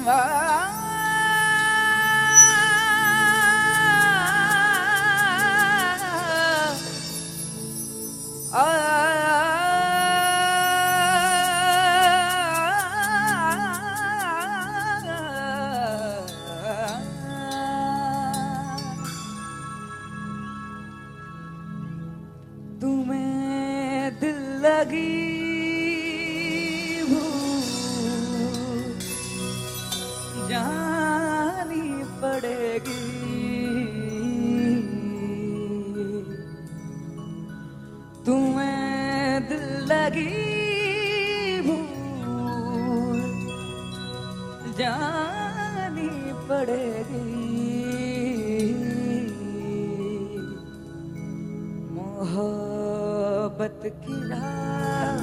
तुम्हें दिल लगी जानी पड़ेगी, तुम्हें दिल लगी भूल जानी पड़ेगी। मोहब्बत की राह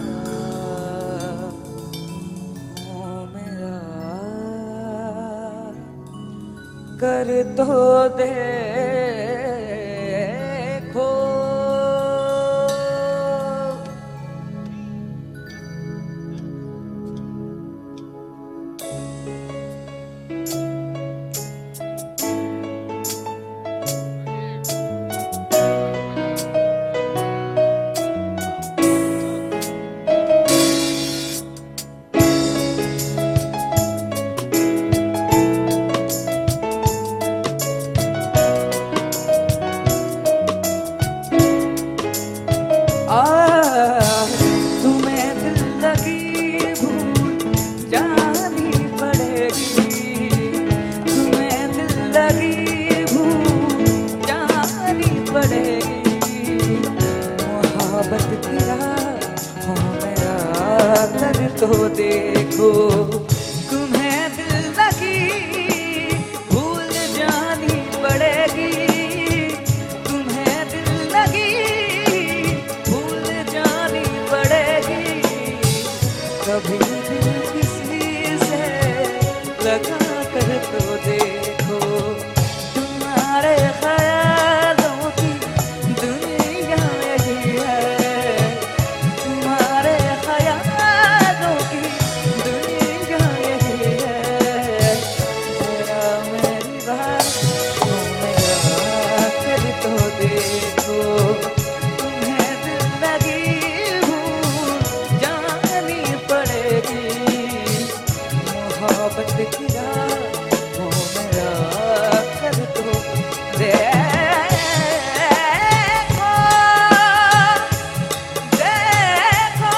मेरा कर तो देखो, तुम्हें दिल लगी भूल जानी पड़ेगी, तुम्हें दिल लगी भूल जानी पड़ेगी। मोहब्बत की राह मेरा कर तो देखो, तुम्हें दिल लगी भूल जानी पड़ेगी, तुम्हें दिल लगी कभी दिल किसी से लगा कर तो देखो। तुम्हारे ख्यालों की दुनिया यही है, तुम्हारे ख्यालों की दुनिया यही है। मेरा मेरी बात मेरा कर तो देखो, तुम्हें दिल लगी मोहब्बत की राह मेरा कर तो देखो, देखो,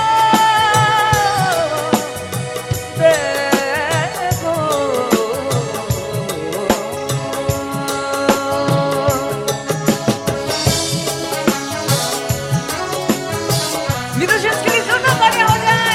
देखो। Musicians, please do not worry all day.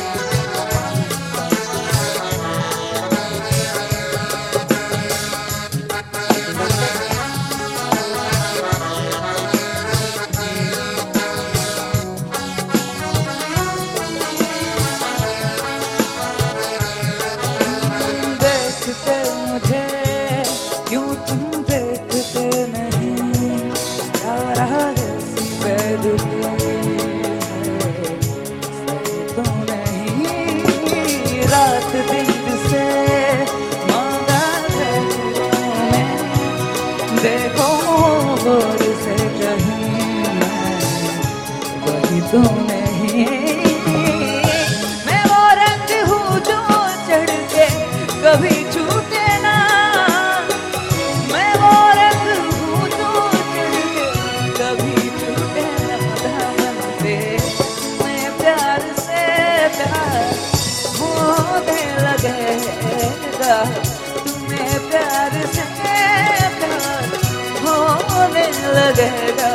देखते मुझे क्यों तुम देखते नहीं, यार ऐसी बेरुखी तो नहीं। रात दिन से मांगा है देखो गौर से कहीं मैं वही तो नहीं। मैं वो रंग हूँ जो चढ़ के कभी छूटे ना, मैं वो रंग हूँ जो चढ़ के कभी छूटे ना। दामन से मैं प्यार से प्यार होने लगेगा, तुम्हें प्यार से प्यार होने लगेगा।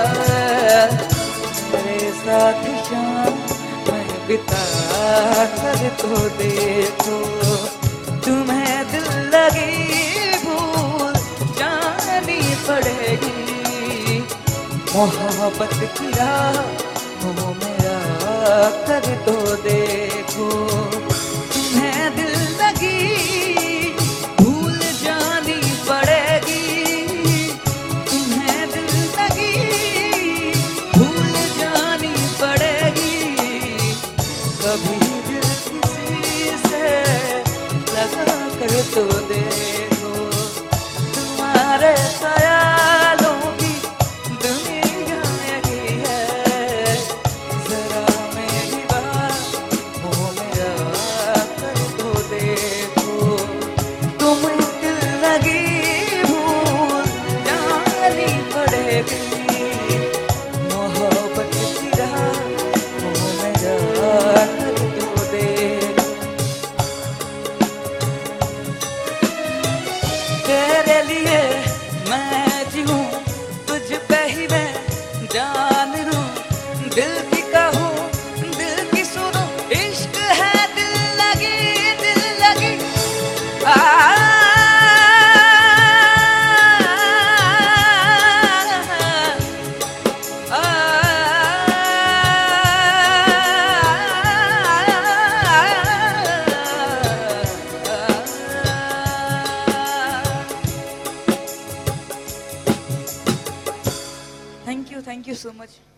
मेरे साथ शाम मैं बिता कर तो देखो, तुम्हें दिल लगी भूल जानी पड़ेगी। मोहब्बत की राह मेरा कर तो देखो, तुम्हें दिल लगी भूल जानी पड़ेगी, तुम्हें दिल लगी भूल जानी पड़ेगी। कभी दिल किसी से लगा कर तो थैंक यू सो मच।